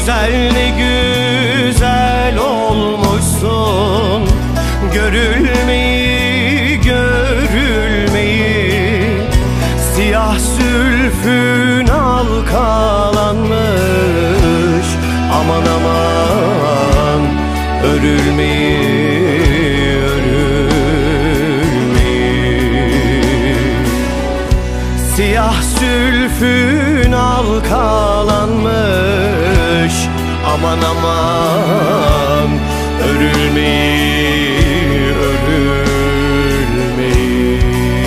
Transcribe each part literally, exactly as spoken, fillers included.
güzel ne güzel olmuşsun. Görülmeyi görülmeyi, siyah zülfün halkalanmış. Aman aman örülmeyi örülmeyi, siyah zülfün halkalanmış. Aman aman örülmeyi örülmeyi.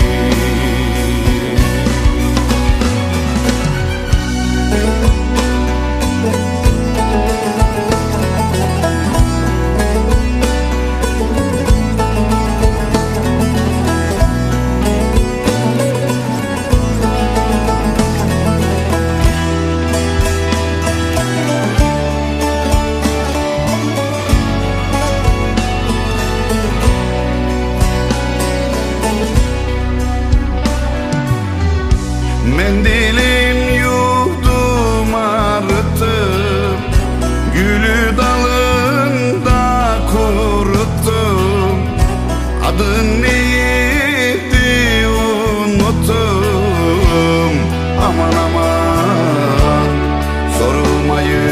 Mendilim yudum arıttım, gülü dalında kuruttum. Adın neydi unuttum. Aman aman sorulmayı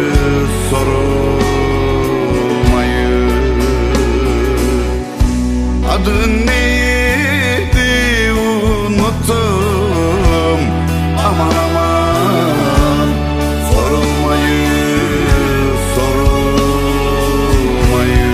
sorulmayı. Adın neydi unuttum. Aman aman sorulmayı sorulmayı.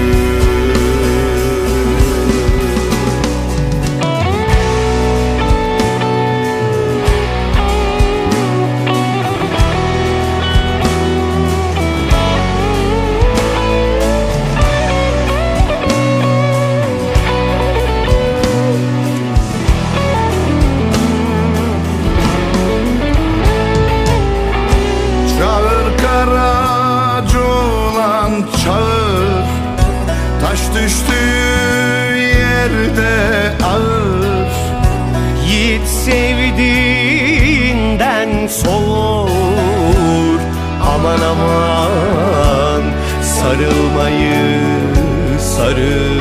Çağır, taş düştüğü yerde ağır. Yiğit sevdiğinden soğur. Aman aman sarılmayı sarıl